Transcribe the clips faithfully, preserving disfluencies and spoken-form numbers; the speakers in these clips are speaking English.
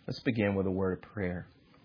Let's begin with a word of prayer.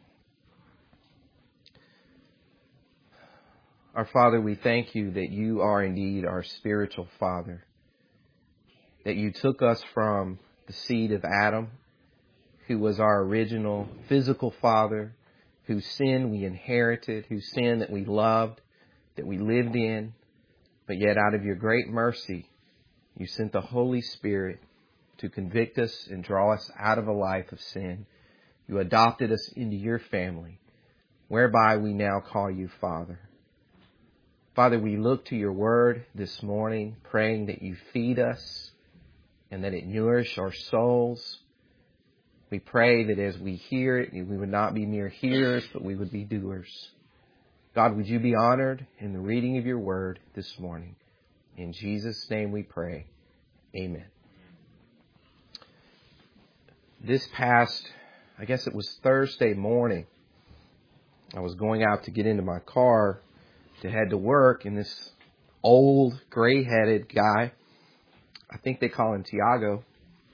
Our Father, we thank you that you are indeed our spiritual Father, that you took us from the seed of Adam, who was our original physical father, whose sin we inherited, whose sin that we loved, that we lived in, but yet out of your great mercy, you sent the Holy Spirit to convict us and draw us out of a life of sin. You adopted us into your family, whereby we now call you Father. Father, we look to your word this morning, praying that you feed us and that it nourish our souls. We pray that as we hear it, we would not be mere hearers, but we would be doers. God, would you be honored in the reading of your word this morning? In Jesus' name we pray. Amen. This past, I guess it was Thursday morning, I was going out to get into my car to head to work, and this old, gray-headed guy, I think they call him Tiago,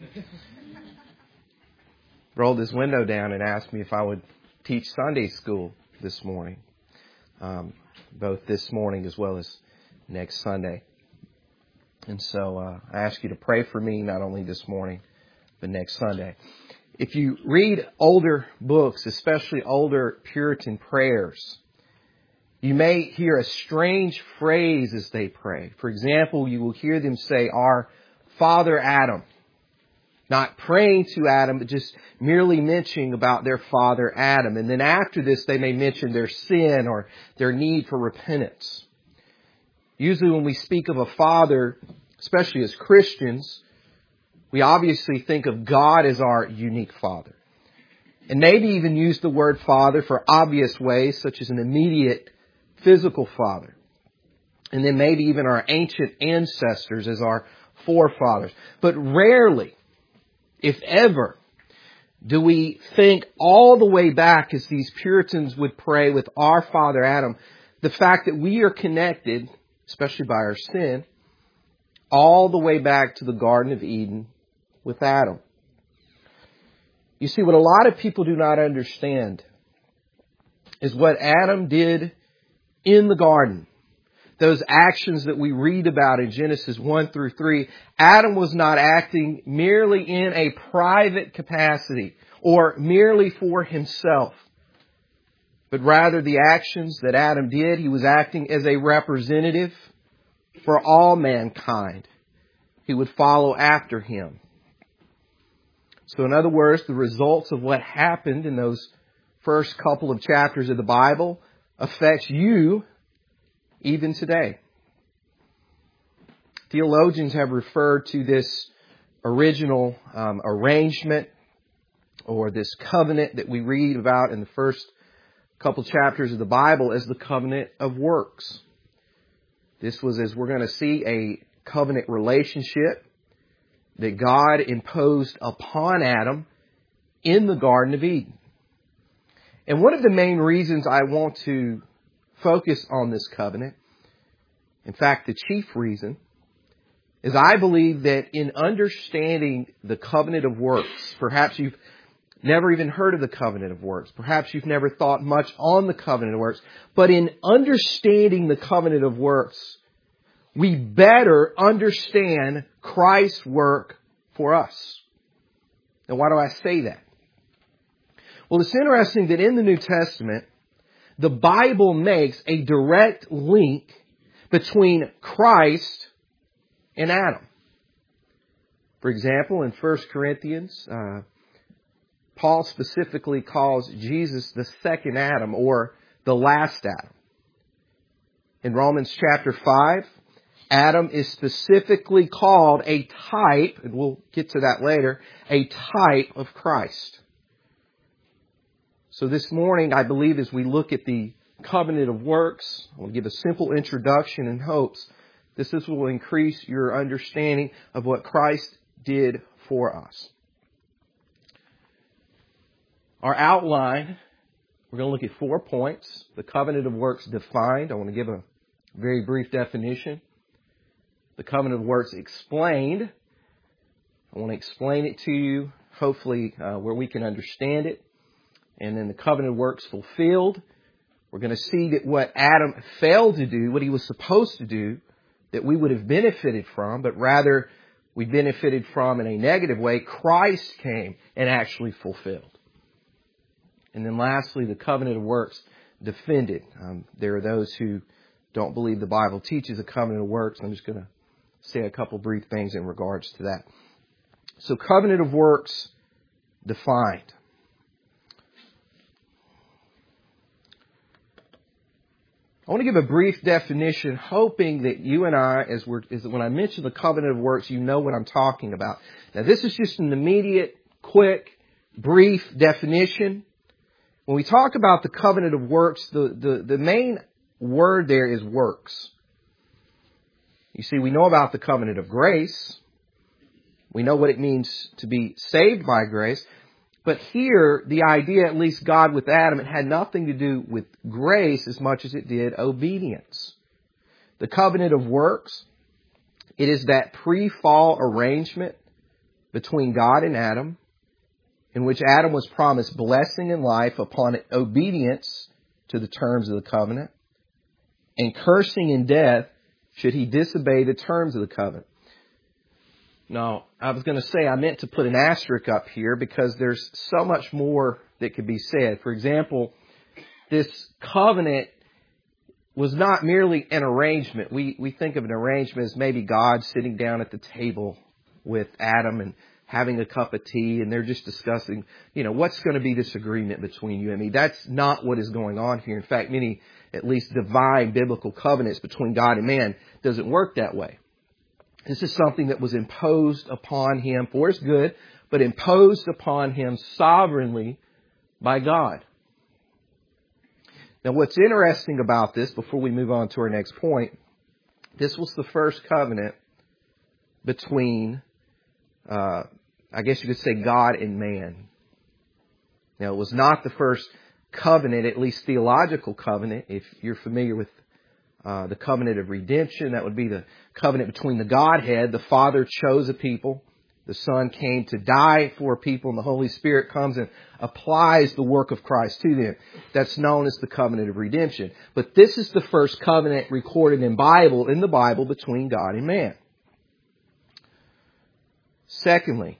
rolled his window down and asked me if I would teach Sunday school this morning, um, both this morning as well as next Sunday. And so uh, I ask you to pray for me, not only this morning, but next Sunday. If you read older books, especially older Puritan prayers, you may hear a strange phrase as they pray. For example, you will hear them say, "Our Father Adam." Not praying to Adam, but just merely mentioning about their father Adam. And then after this, they may mention their sin or their need for repentance. Usually when we speak of a father, especially as Christians, we obviously think of God as our unique father. And maybe even use the word father for obvious ways, such as an immediate physical father. And then maybe even our ancient ancestors as our forefathers. But rarely, if ever, do we think all the way back, as these Puritans would pray with our father Adam, the fact that we are connected, especially by our sin, all the way back to the Garden of Eden with Adam. You see, what a lot of people do not understand is what Adam did in the garden. Those actions that we read about in Genesis one through three, Adam was not acting merely in a private capacity or merely for himself, but rather the actions that Adam did, he was acting as a representative for all mankind who would follow after him. So in other words, the results of what happened in those first couple of chapters of the Bible affects you even today. Theologians have referred to this original um, arrangement or this covenant that we read about in the first couple chapters of the Bible as the covenant of works. This was, as we're going to see, a covenant relationship that God imposed upon Adam in the Garden of Eden. And one of the main reasons I want to focus on this covenant, in fact, the chief reason, is I believe that in understanding the covenant of works, perhaps you've never even heard of the covenant of works, perhaps you've never thought much on the covenant of works, but in understanding the covenant of works, we better understand Christ's work for us. Now, why do I say that? Well, it's interesting that in the New Testament, the Bible makes a direct link between Christ and Adam. For example, in First Corinthians, uh, Paul specifically calls Jesus the second Adam or the last Adam. In Romans chapter five, Adam is specifically called a type, and we'll get to that later, a type of Christ. So this morning, I believe as we look at the covenant of works, I will give a simple introduction in hopes this will increase your understanding of what Christ did for us. Our outline, we're going to look at four points. The covenant of works defined. I want to give a very brief definition. The covenant of works explained. I want to explain it to you hopefully uh, where we can understand it. And then the covenant of works fulfilled. We're going to see that what Adam failed to do, what he was supposed to do, that we would have benefited from, but rather we benefited from in a negative way, Christ came and actually fulfilled. And then lastly, the covenant of works defended. Um, there are those who don't believe the Bible teaches a covenant of works. I'm just going to say a couple brief things in regards to that. So covenant of works defined. I want to give a brief definition, hoping that you and I, as we're, as when I mention the covenant of works, you know what I'm talking about. Now, this is just an immediate, quick, brief definition. When we talk about the covenant of works, the, the, the main word there is works. You see, we know about the covenant of grace. We know what it means to be saved by grace. But here, the idea, at least God with Adam, it had nothing to do with grace as much as it did obedience. The covenant of works, it is that pre-fall arrangement between God and Adam, in which Adam was promised blessing in life upon obedience to the terms of the covenant, and cursing in death should he disobey the terms of the covenant. Now, I was going to say I meant to put an asterisk up here because there's so much more that could be said. For example, this covenant was not merely an arrangement. We we think of an arrangement as maybe God sitting down at the table with Adam and having a cup of tea, and they're just discussing, you know, what's going to be this agreement between you and me. That's not what is going on here. In fact, many, at least divine biblical covenants between God and man doesn't work that way. This is something that was imposed upon him for his good, but imposed upon him sovereignly by God. Now, what's interesting about this, before we move on to our next point, this was the first covenant between, uh, I guess you could say, God and man. Now, it was not the first covenant, at least theological covenant. If you're familiar with Uh, the covenant of redemption, that would be the covenant between the Godhead. The Father chose a people. The Son came to die for a people, and the Holy Spirit comes and applies the work of Christ to them. That's known as the covenant of redemption. But this is the first covenant recorded in Bible, in the Bible, between God and man. Secondly,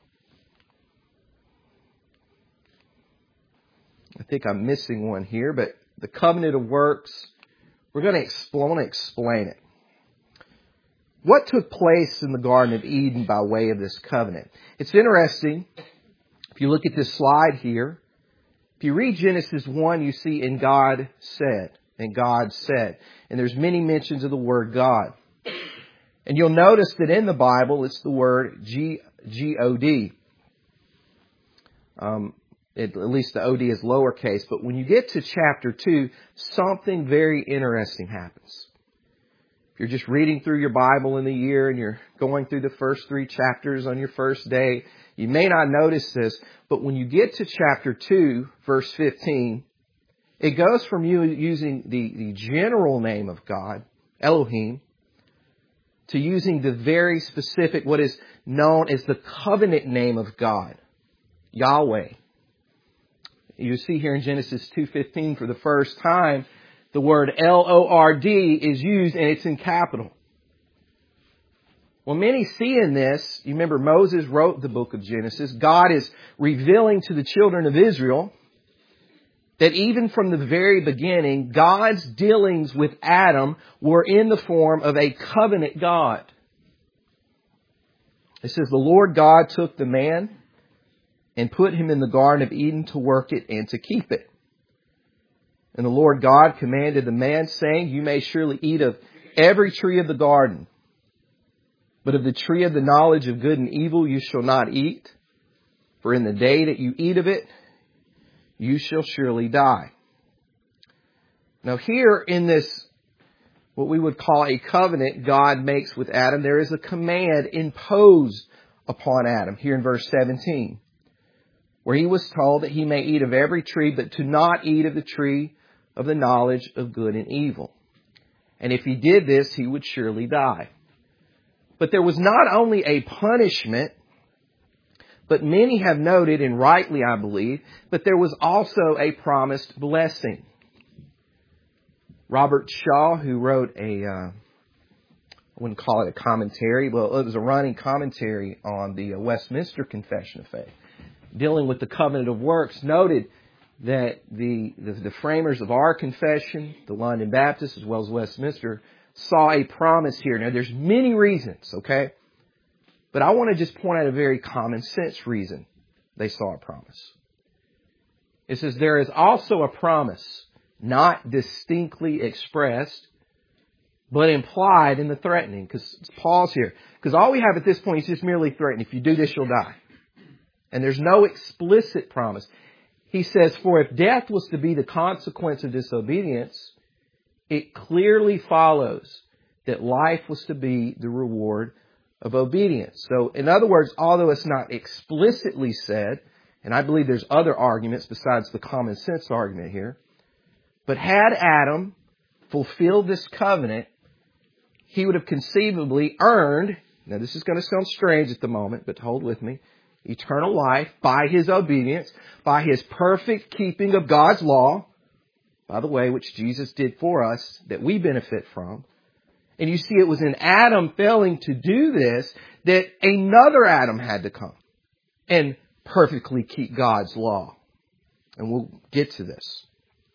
I think I'm missing one here, but the covenant of works, we're going to explain, I want to explain it. What took place in the Garden of Eden by way of this covenant? It's interesting. If you look at this slide here, if you read Genesis one, you see, and God said, and God said. And there's many mentions of the word God. And you'll notice that in the Bible, it's the word G, G O D. Um, It, at least the O D is lowercase. But when you get to chapter two, something very interesting happens. If you're just reading through your Bible in the year and you're going through the first three chapters on your first day, you may not notice this, but when you get to chapter two, verse fifteen, it goes from you using the, the general name of God, Elohim, to using the very specific, what is known as the covenant name of God, Yahweh. You see here in Genesis two fifteen for the first time, the word L O R D is used, and it's in capital. Well, many see in this, you remember Moses wrote the book of Genesis. God is revealing to the children of Israel that even from the very beginning, God's dealings with Adam were in the form of a covenant God. It says, the Lord God took the man and put him in the Garden of Eden to work it and to keep it. And the Lord God commanded the man, saying, you may surely eat of every tree of the garden, but of the tree of the knowledge of good and evil you shall not eat, for in the day that you eat of it, you shall surely die. Now here in this, what we would call a covenant God makes with Adam, there is a command imposed upon Adam here in verse seventeen. Where he was told that he may eat of every tree, but to not eat of the tree of the knowledge of good and evil. And if he did this, he would surely die. But there was not only a punishment, But many have noted, and rightly I believe, that there was also a promised blessing. Robert Shaw, who wrote a, uh, I wouldn't call it a commentary, well, it was a running commentary on the Westminster Confession of Faith, dealing with the covenant of works, noted that the, the, the framers of our confession, the London Baptists as well as Westminster, saw a promise here. Now, there's many reasons, okay? But I want to just point out a very common sense reason they saw a promise. It says there is also a promise not distinctly expressed, but implied in the threatening. Because pause here. Because all we have at this point is just merely threatening. If you do this, you'll die. And there's no explicit promise. He says, for if death was to be the consequence of disobedience, it clearly follows that life was to be the reward of obedience. So, in other words, although it's not explicitly said, and I believe there's other arguments besides the common sense argument here, but had Adam fulfilled this covenant, he would have conceivably earned, now this is going to sound strange at the moment, but hold with me, eternal life by his obedience, by his perfect keeping of God's law, by the way, which Jesus did for us, that we benefit from. And you see, it was in Adam failing to do this that another Adam had to come and perfectly keep God's law. And we'll get to this.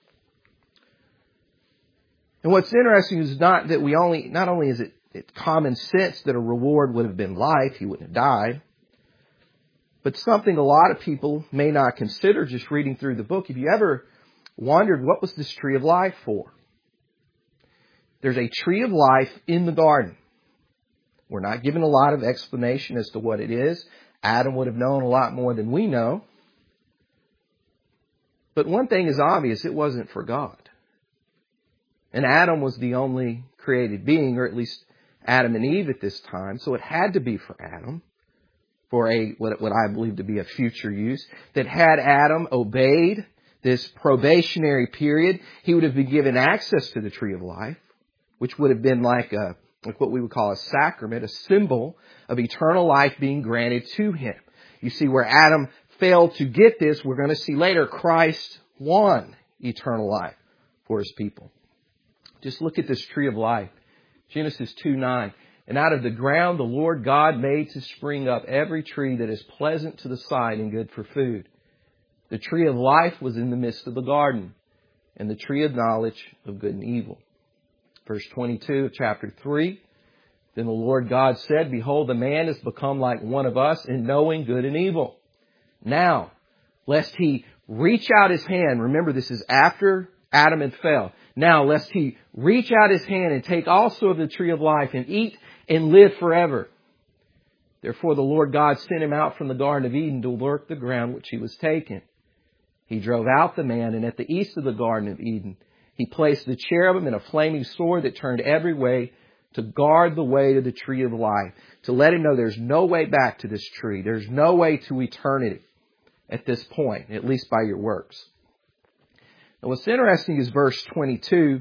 And what's interesting is not that we only, not only is it, it common sense that a reward would have been life, he wouldn't have died, but something a lot of people may not consider just reading through the book. Have you ever wondered what was this tree of life for? There's a tree of life in the garden. We're not given a lot of explanation as to what it is. Adam would have known a lot more than we know. But one thing is obvious, it wasn't for God. And Adam was the only created being, or at least Adam and Eve at this time, so it had to be for Adam, for a what, what I believe to be a future use, that had Adam obeyed this probationary period, he would have been given access to the tree of life, which would have been like a like what we would call a sacrament, a symbol of eternal life being granted to him. You see, where Adam failed to get this, we're going to see later, Christ won eternal life for his people. Just look at this tree of life. Genesis two nine. And out of the ground the Lord God made to spring up every tree that is pleasant to the sight and good for food. The tree of life was in the midst of the garden, and the tree of knowledge of good and evil. Verse twenty-two of chapter three. Then the Lord God said, behold, the man has become like one of us in knowing good and evil. Now, lest he reach out his hand, remember this is after Adam had fell. Now, lest he reach out his hand and take also of the tree of life and eat and live forever. Therefore the Lord God sent him out from the Garden of Eden to work the ground which he was taken. He drove out the man, and at the east of the Garden of Eden, he placed the cherubim and a flaming sword that turned every way to guard the way to the tree of life, to let him know there's no way back to this tree. There's no way to eternity at this point, at least by your works. Now, what's interesting is verse twenty-two.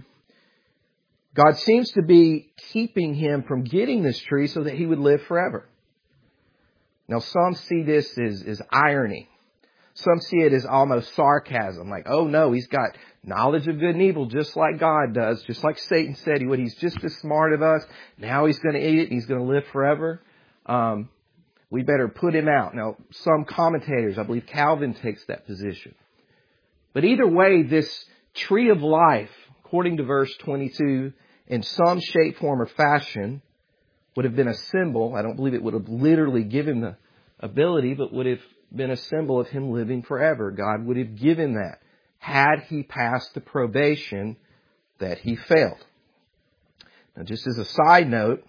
God seems to be keeping him from getting this tree so that he would live forever. Now, some see this as, as irony. Some see it as almost sarcasm. Like, oh no, he's got knowledge of good and evil just like God does. Just like Satan said he would. He's just as smart as us. Now he's going to eat it and he's going to live forever. Um, we better put him out. Now, some commentators, I believe Calvin takes that position. But either way, this tree of life, according to verse twenty-two, in some shape, form, or fashion, would have been a symbol. I don't believe it would have literally given the ability, but would have been a symbol of him living forever. God would have given that had he passed the probation that he failed. Now, just as a side note,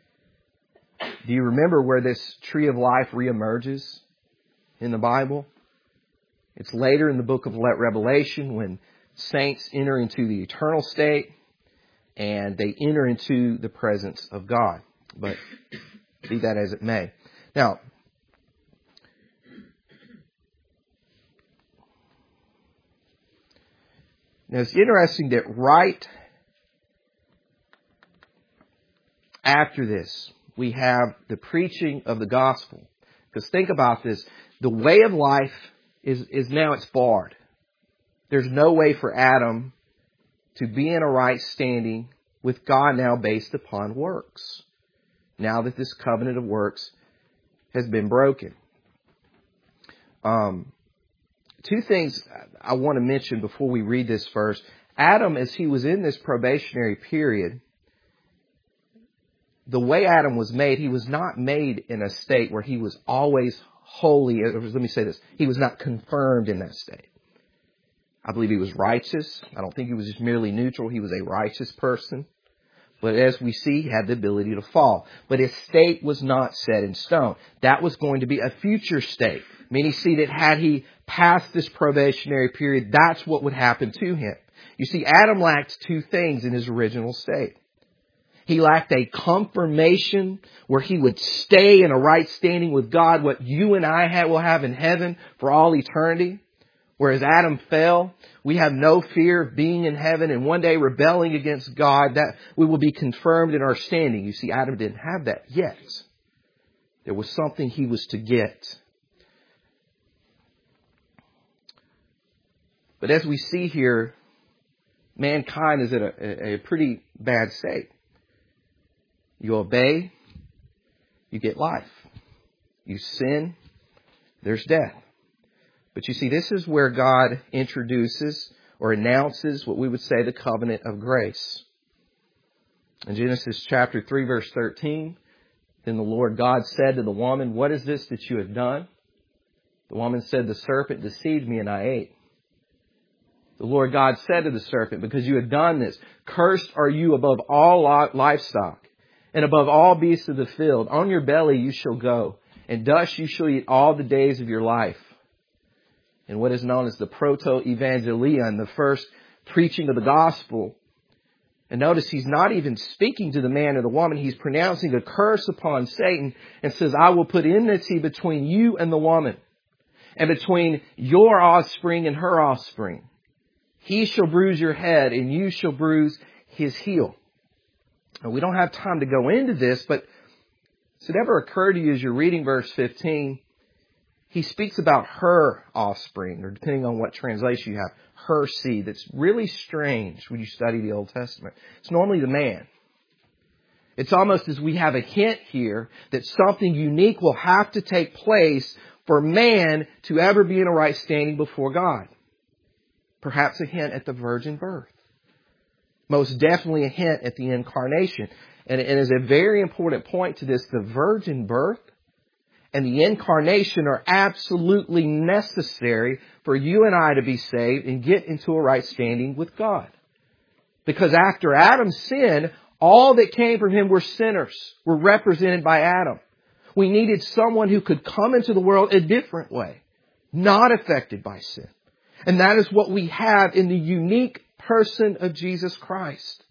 do you remember where this tree of life reemerges in the Bible? It's later in the book of Revelation when saints enter into the eternal state and they enter into the presence of God. But be that as it may. Now, now it's interesting that right after this, we have the preaching of the gospel. Because think about this. The way of life is, is now it's barred. There's no way for Adam to be in a right standing with God now based upon works. Now that this covenant of works has been broken. Um, two things I want to mention before we read this verse. Adam, as he was in this probationary period, the way Adam was made, he was not made in a state where he was always holy. Let me say this. He was not confirmed in that state. I believe he was righteous. I don't think he was just merely neutral. He was a righteous person. But as we see, he had the ability to fall. But his state was not set in stone. That was going to be a future state. Many see that had he passed this probationary period, that's what would happen to him. You see, Adam lacked two things in his original state. He lacked a confirmation where he would stay in a right standing with God, what you and I have, will have in heaven for all eternity. Whereas Adam fell, we have no fear of being in heaven and one day rebelling against God, that we will be confirmed in our standing. You see, Adam didn't have that yet. There was something he was to get. But as we see here, mankind is at a, a pretty bad state. You obey, you get life. You sin, there's death. But you see, this is where God introduces or announces what we would say the covenant of grace. In Genesis chapter three, verse thirteen, then the Lord God said to the woman, "What is this that you have done?" The woman said, "The serpent deceived me and I ate." The Lord God said to the serpent, "Because you have done this, cursed are you above all livestock and above all beasts of the field. On your belly you shall go, and dust you shall eat all the days of your life." And what is known as the proto-evangelion, the first preaching of the gospel. And notice he's not even speaking to the man or the woman. He's pronouncing a curse upon Satan and says, "I will put enmity between you and the woman, and between your offspring and her offspring. He shall bruise your head and you shall bruise his heel." Now, we don't have time to go into this, but does it ever occur to you as you're reading verse fifteen, he speaks about her offspring, or depending on what translation you have, her seed. That's really strange when you study the Old Testament. It's normally the man. It's almost as we have a hint here that something unique will have to take place for man to ever be in a right standing before God. Perhaps a hint at the virgin birth. Most definitely a hint at the incarnation. And it is a very important point to this. The virgin birth and the incarnation are absolutely necessary for you and I to be saved and get into a right standing with God. Because after Adam's sin, all that came from him were sinners, were represented by Adam. We needed someone who could come into the world a different way, not affected by sin. And that is what we have in the unique person of Jesus Christ.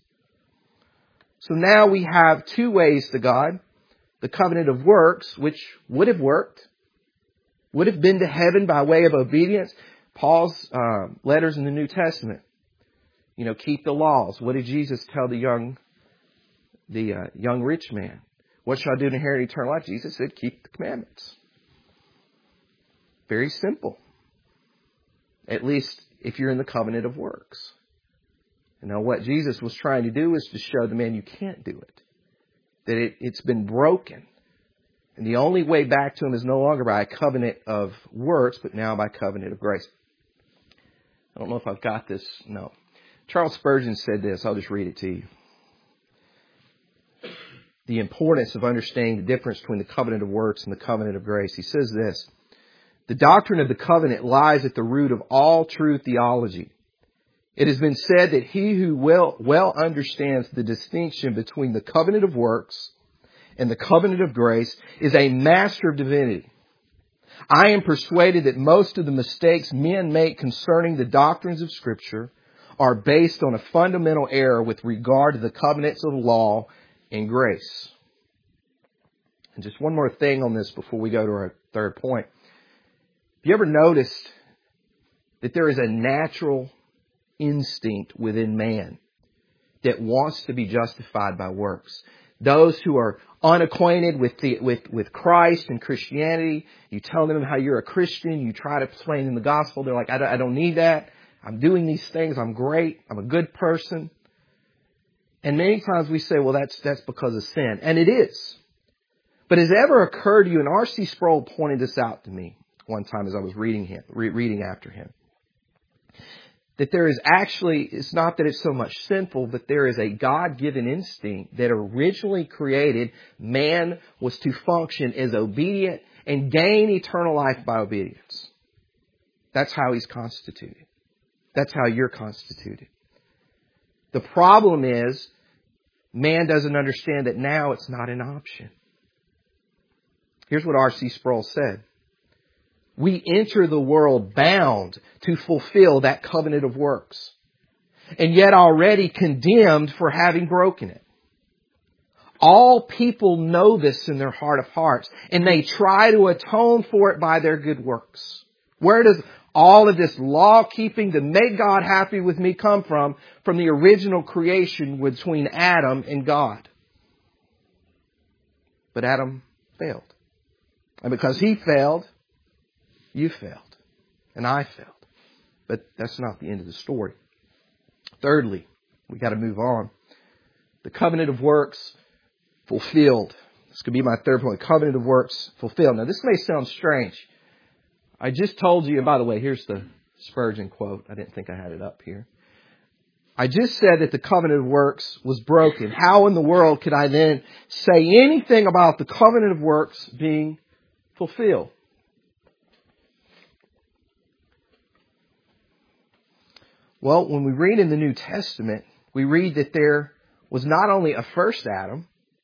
So now we have two ways to God. The covenant of works, which would have worked, would have been to heaven by way of obedience. Paul's uh, letters in the New Testament, you know, keep the laws. What did Jesus tell the young, the uh, young rich man? What shall I do to inherit eternal life? Jesus said, keep the commandments. Very simple. At least if you're in the covenant of works. And now what Jesus was trying to do is to show the man you can't do it. That it, it's been broken. And the only way back to him is no longer by a covenant of works, but now by covenant of grace. I don't know if I've got this. No. Charles Spurgeon said this. I'll just read it to you. The importance of understanding the difference between the covenant of works and the covenant of grace. He says this: "The doctrine of the covenant lies at the root of all true theology. It has been said that he who well, well understands the distinction between the covenant of works and the covenant of grace is a master of divinity. I am persuaded that most of the mistakes men make concerning the doctrines of Scripture are based on a fundamental error with regard to the covenants of the law and grace." And just one more thing on this before we go to our third point. Have you ever noticed that there is a natural instinct within man that wants to be justified by works? Those who are unacquainted with the, with, with Christ and Christianity, you tell them how you're a Christian, you try to explain in the gospel, they're like, I don't, I don't need that. I'm doing these things, I'm great, I'm a good person. And many times we say, well, that's, that's because of sin. And it is. But has it ever occurred to you, and R C Sproul pointed this out to me one time as I was reading him, re- reading after him, that there is actually, it's not that it's so much sinful, but there is a God-given instinct that originally created man was to function as obedient and gain eternal life by obedience. That's how he's constituted. That's how you're constituted. The problem is, man doesn't understand that now it's not an option. Here's what R C Sproul said. We enter the world bound to fulfill that covenant of works, and yet already condemned for having broken it. All people know this in their heart of hearts, and they try to atone for it by their good works. Where does all of this law keeping to make God happy with me come from? From the original creation between Adam and God. But Adam failed. And because he failed, you failed. And I failed. But that's not the end of the story. Thirdly, we got to move on. The covenant of works fulfilled. This could be my third point. Covenant of works fulfilled. Now this may sound strange. I just told you, and by the way, here's the Spurgeon quote. I didn't think I had it up here. I just said that the covenant of works was broken. How in the world could I then say anything about the covenant of works being fulfilled? Well, when we read in the New Testament, we read that there was not only a first Adam,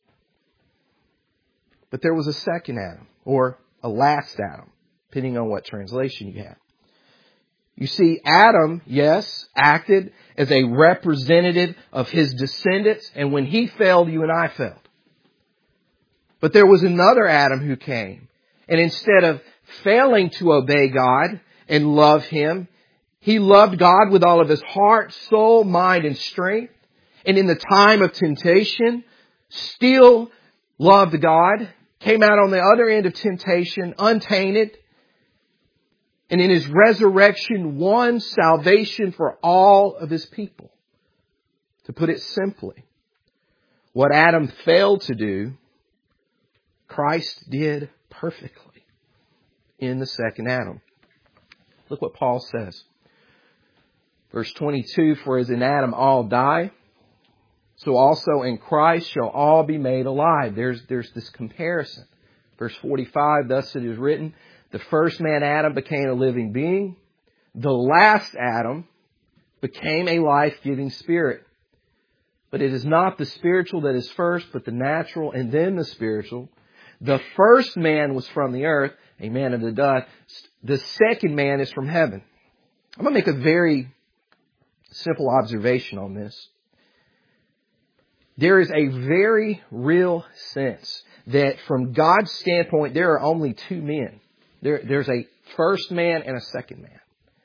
but there was a second Adam, or a last Adam, depending on what translation you have. You see, Adam, yes, acted as a representative of his descendants, and when he failed, you and I failed. But there was another Adam who came, and instead of failing to obey God and love Him, he loved God with all of his heart, soul, mind, and strength. And in the time of temptation, still loved God, came out on the other end of temptation untainted, and in his resurrection won salvation for all of his people. To put it simply, what Adam failed to do, Christ did perfectly in the second Adam. Look what Paul says. Verse twenty-two, for as in Adam all die, so also in Christ shall all be made alive. There's, there's this comparison. Verse forty-five, thus it is written, the first man Adam became a living being. The last Adam became a life-giving spirit. But it is not the spiritual that is first, but the natural and then the spiritual. The first man was from the earth, a man of the dust. The second man is from heaven. I'm going to make a very simple observation on this. There is a very real sense that from God's standpoint, there are only two men. There, there's a first man and a second man.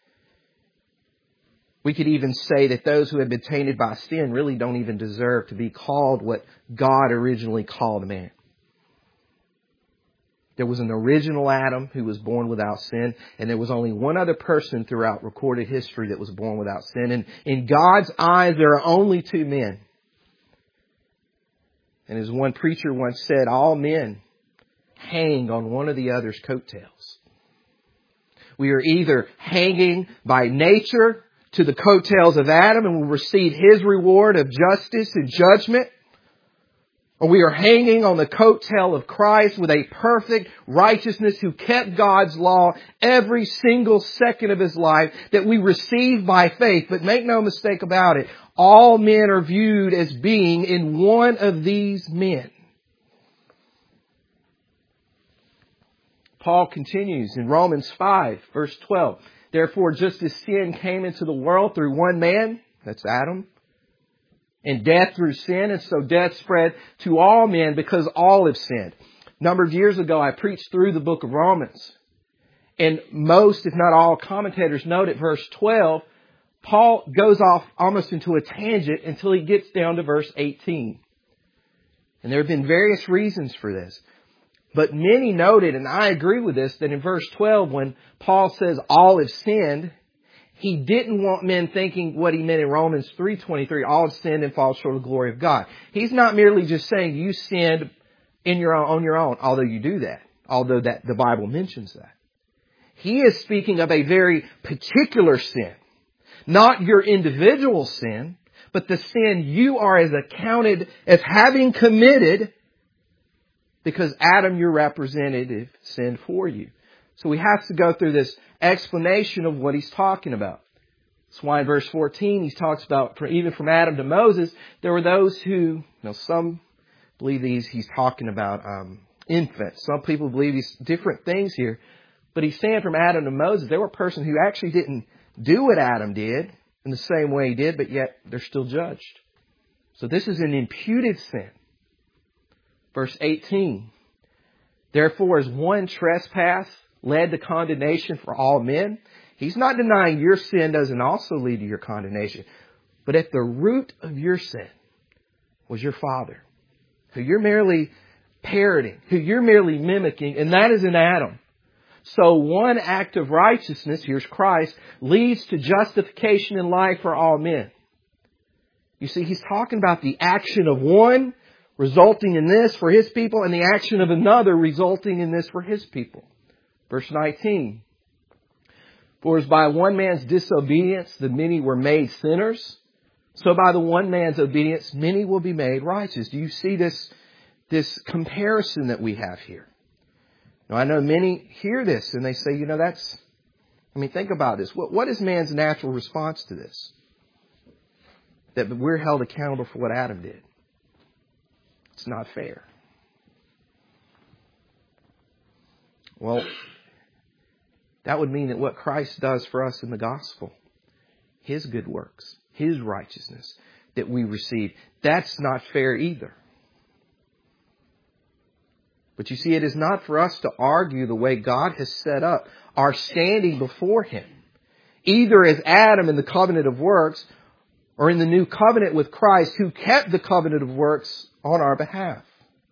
We could even say that those who have been tainted by sin really don't even deserve to be called what God originally called man. There was an original Adam who was born without sin, and there was only one other person throughout recorded history that was born without sin. And in God's eyes, there are only two men. And as one preacher once said, all men hang on one of the other's coattails. We are either hanging by nature to the coattails of Adam and will receive his reward of justice and judgment, or we are hanging on the coattail of Christ with a perfect righteousness who kept God's law every single second of his life that we receive by faith. But make no mistake about it, all men are viewed as being in one of these men. Paul continues in Romans five, verse twelve. Therefore, just as sin came into the world through one man, that's Adam, and death through sin, and so death spread to all men because all have sinned. A number of years ago, I preached through the book of Romans. And most, if not all, commentators note at verse twelve, Paul goes off almost into a tangent until he gets down to verse eighteen. And there have been various reasons for this. But many noted, and I agree with this, that in verse twelve, when Paul says all have sinned, he didn't want men thinking what he meant in Romans three twenty-three, all have sinned and fall short of the glory of God. He's not merely just saying you sinned in your own, on your own, although you do that, although that the Bible mentions that. He is speaking of a very particular sin, not your individual sin, but the sin you are as accounted as having committed because Adam, your representative, sinned for you. So he has to go through this explanation of what he's talking about. That's why in verse fourteen he talks about, even from Adam to Moses, there were those who, you know, some believe these, he's talking about um, infants. Some people believe these different things here. But he's saying from Adam to Moses, there were a person who actually didn't do what Adam did in the same way he did, but yet they're still judged. So this is an imputed sin. Verse eighteen, therefore as one trespass led to condemnation for all men, he's not denying your sin doesn't also lead to your condemnation. But at the root of your sin was your father, who you're merely parroting, who you're merely mimicking, and that is in Adam. So one act of righteousness, here's Christ, leads to justification in life for all men. You see, he's talking about the action of one resulting in this for his people, and the action of another resulting in this for his people. Verse nineteen. For as by one man's disobedience the many were made sinners, so by the one man's obedience many will be made righteous. Do you see this, this comparison that we have here? Now I know many hear this and they say, you know, that's, I mean, think about this. What, what is man's natural response to this? That we're held accountable for what Adam did. It's not fair. Well, that would mean that what Christ does for us in the gospel, His good works, His righteousness that we receive, that's not fair either. But you see, it is not for us to argue the way God has set up our standing before Him, either as Adam in the covenant of works or in the new covenant with Christ who kept the covenant of works on our behalf.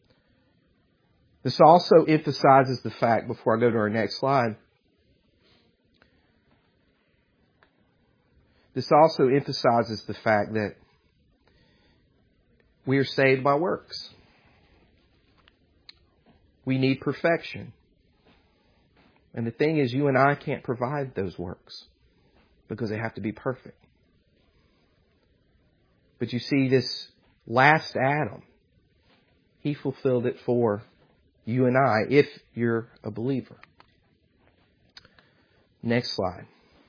This also emphasizes the fact, before I go to our next slide, this also emphasizes the fact that we are saved by works. We need perfection. And the thing is, you and I can't provide those works because they have to be perfect. But you see, this last Adam, he fulfilled it for you and I, if you're a believer. Next slide.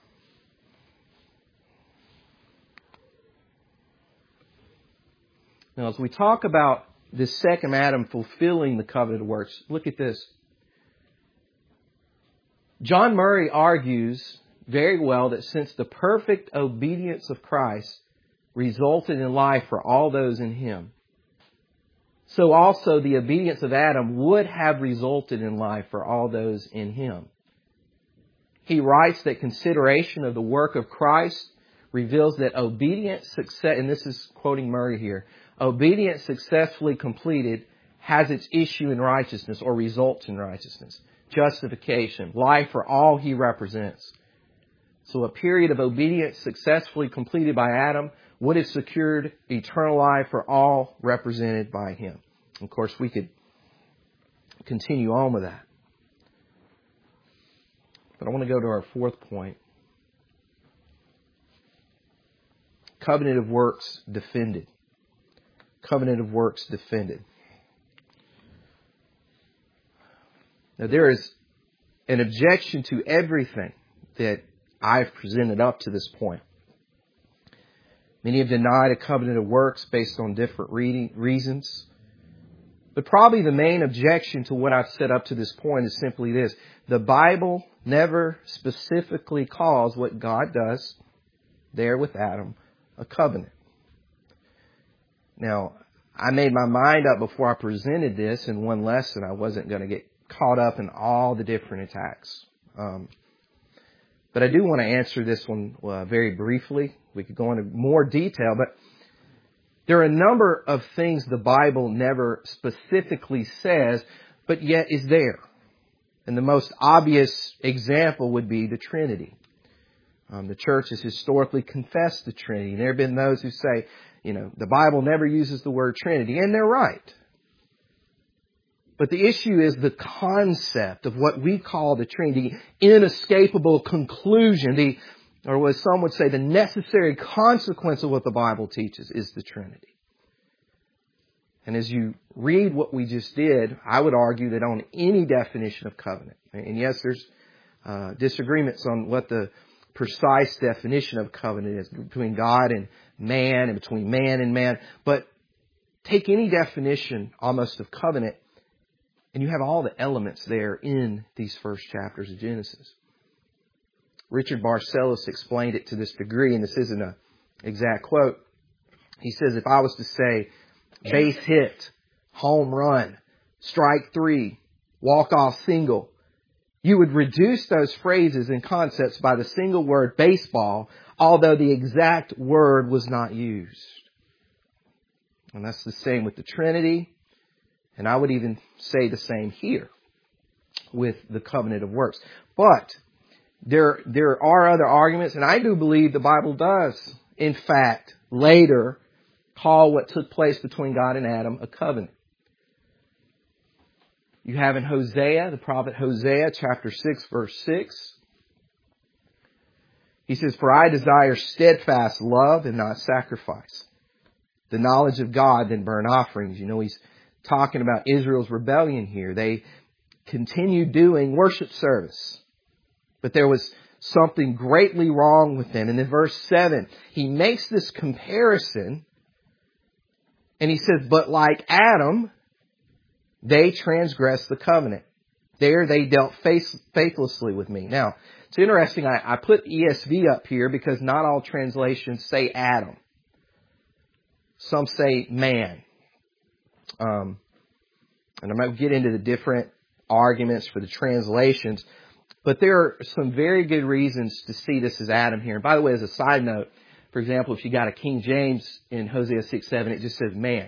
Now, as we talk about this second Adam fulfilling the covenant of works, look at this. John Murray argues very well that since the perfect obedience of Christ resulted in life for all those in Him, so also the obedience of Adam would have resulted in life for all those in him. He writes that consideration of the work of Christ reveals that obedience success, and this is quoting Murray here, obedience successfully completed has its issue in righteousness or results in righteousness, justification, life for all he represents. So a period of obedience successfully completed by Adam would have secured eternal life for all represented by him. Of course, we could continue on with that. But I want to go to our fourth point. Covenant of works defended. Covenant of works defended. Now there is an objection to everything that I've presented up to this point. Many have denied a covenant of works based on different reading, reasons. But probably the main objection to what I've said up to this point is simply this. The Bible never specifically calls what God does there with Adam a covenant. Now, I made my mind up before I presented this in one lesson. I wasn't going to get caught up in all the different attacks. Um, but I do want to answer this one uh, very briefly. We could go into more detail, but There are a number of things the Bible never specifically says, but yet is there. And the most obvious example would be the Trinity. Um, the church has historically confessed the Trinity. And there have been those who say, you know, the Bible never uses the word Trinity. And they're right. But the issue is the concept of what we call the Trinity, inescapable conclusion, the, or what some would say, the necessary consequence of what the Bible teaches is the Trinity. And as you read what we just did, I would argue that on any definition of covenant, and yes, there's uh, disagreements on what the precise definition of covenant is between God and man and between man and man, but take any definition almost of covenant, and you have all the elements there in these first chapters of Genesis. Richard Barcellos explained it to this degree, and this isn't an exact quote. He says, if I was to say base hit, home run, strike three, walk off single, you would reduce those phrases and concepts by the single word baseball, although the exact word was not used. And that's the same with the Trinity. And I would even say the same here with the covenant of works. But there, there are other arguments, and I do believe the Bible does, in fact, later call what took place between God and Adam a covenant. You have in Hosea, the prophet Hosea, chapter six, verse six. He says, for I desire steadfast love and not sacrifice, the knowledge of God than burnt offerings. You know, he's talking about Israel's rebellion here. They continued doing worship service, but there was something greatly wrong with them. And in verse seven, he makes this comparison, and he says, but like Adam, they transgressed the covenant. There they dealt faith, faithlessly with me. Now, it's interesting, I, I put E S V up here because not all translations say Adam. Some say man. Um, and I'm going to get into the different arguments for the translations. But there are some very good reasons to see this as Adam here. And by the way, as a side note, for example, if you got a King James in Hosea six seven, it just says man.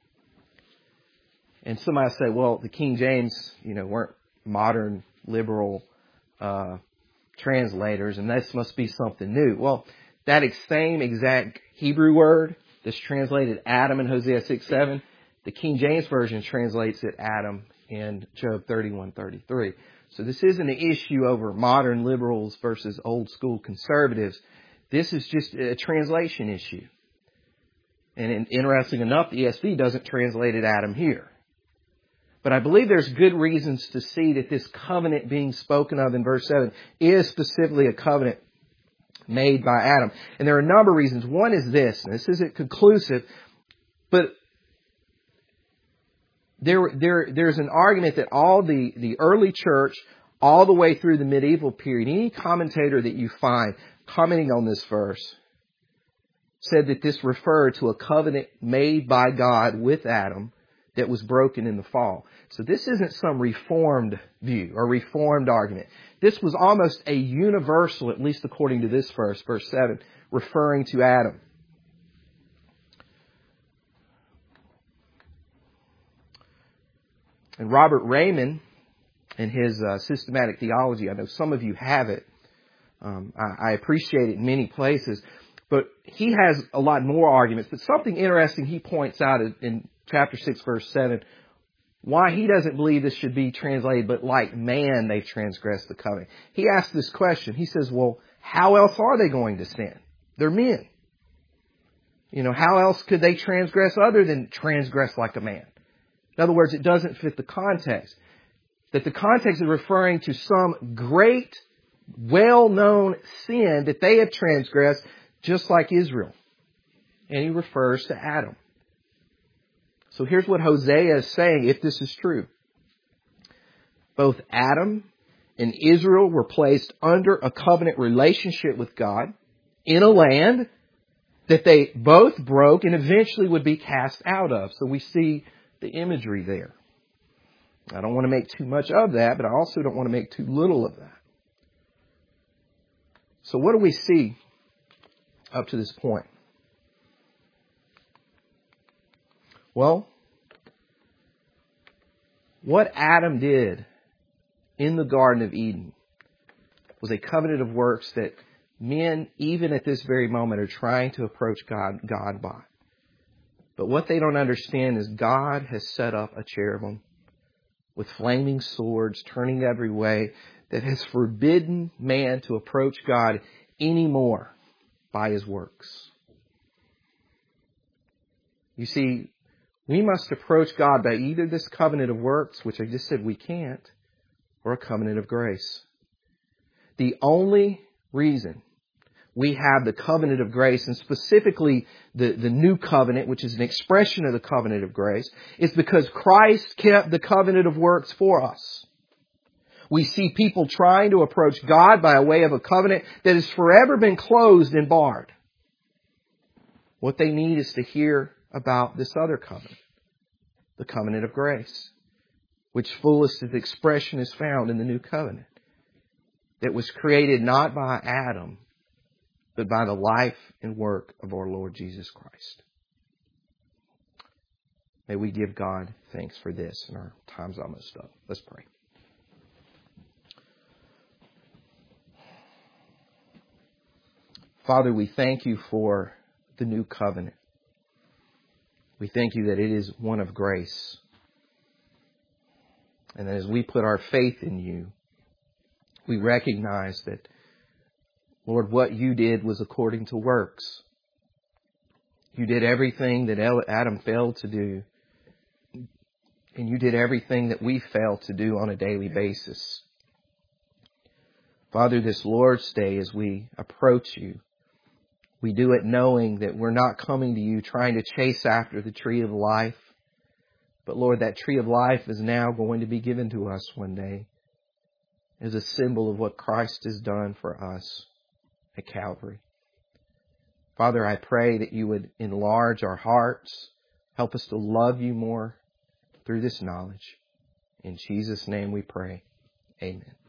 And somebody say, well, the King James, you know, weren't modern liberal uh, translators, and this must be something new. Well, that same exact Hebrew word that's translated Adam in Hosea six seven, the King James Version translates it Adam in Job thirty-one thirty-three. So this isn't an issue over modern liberals versus old school conservatives. This is just a translation issue. And interesting enough, the E S V doesn't translate it Adam here. But I believe there's good reasons to see that this covenant being spoken of in verse seven is specifically a covenant made by Adam. And there are a number of reasons. One is this, and this isn't conclusive, but there, there, there's an argument that all the, the early church, all the way through the medieval period, any commentator that you find commenting on this verse said that this referred to a covenant made by God with Adam that was broken in the fall. So this isn't some reformed view or reformed argument. This was almost a universal, at least according to this verse, verse seven, referring to Adam. And Robert Raymond, in his uh, systematic theology, I know some of you have it. Um, I, I appreciate it in many places. But he has a lot more arguments. But something interesting he points out in, in chapter six, verse seven, why he doesn't believe this should be translated, but like man, they've transgressed the covenant. He asks this question. He says, well, how else are they going to sin? They're men. You know, how else could they transgress other than transgress like a man? In other words, it doesn't fit the context. That the context is referring to some great, well-known sin that they have transgressed, just like Israel. And he refers to Adam. So here's what Hosea is saying, if this is true. Both Adam and Israel were placed under a covenant relationship with God in a land that they both broke and eventually would be cast out of. So we see the imagery there. I don't want to make too much of that, but I also don't want to make too little of that. So what do we see up to this point? Well, what Adam did in the Garden of Eden was a covenant of works that men, even at this very moment, are trying to approach God, God by. But what they don't understand is God has set up a cherubim with flaming swords turning every way that has forbidden man to approach God anymore by his works. You see, we must approach God by either this covenant of works, which I just said we can't, or a covenant of grace. The only reason we have the covenant of grace, and specifically the, the new covenant, which is an expression of the covenant of grace, is because Christ kept the covenant of works for us. We see people trying to approach God by a way of a covenant that has forever been closed and barred. What they need is to hear about this other covenant, the covenant of grace, which fullest of expression is found in the new covenant, that was created not by Adam, but by the life and work of our Lord Jesus Christ. May we give God thanks for this, and our time's almost up. Let's pray. Father, we thank you for the new covenant. We thank you that it is one of grace. And that as we put our faith in you, we recognize that, Lord, what you did was according to works. You did everything that Adam failed to do. And you did everything that we fail to do on a daily basis. Father, this Lord's Day, as we approach you, we do it knowing that we're not coming to you trying to chase after the tree of life. But Lord, that tree of life is now going to be given to us one day as a symbol of what Christ has done for us at Calvary. Father, I pray that you would enlarge our hearts, help us to love you more through this knowledge. In Jesus' name we pray. Amen.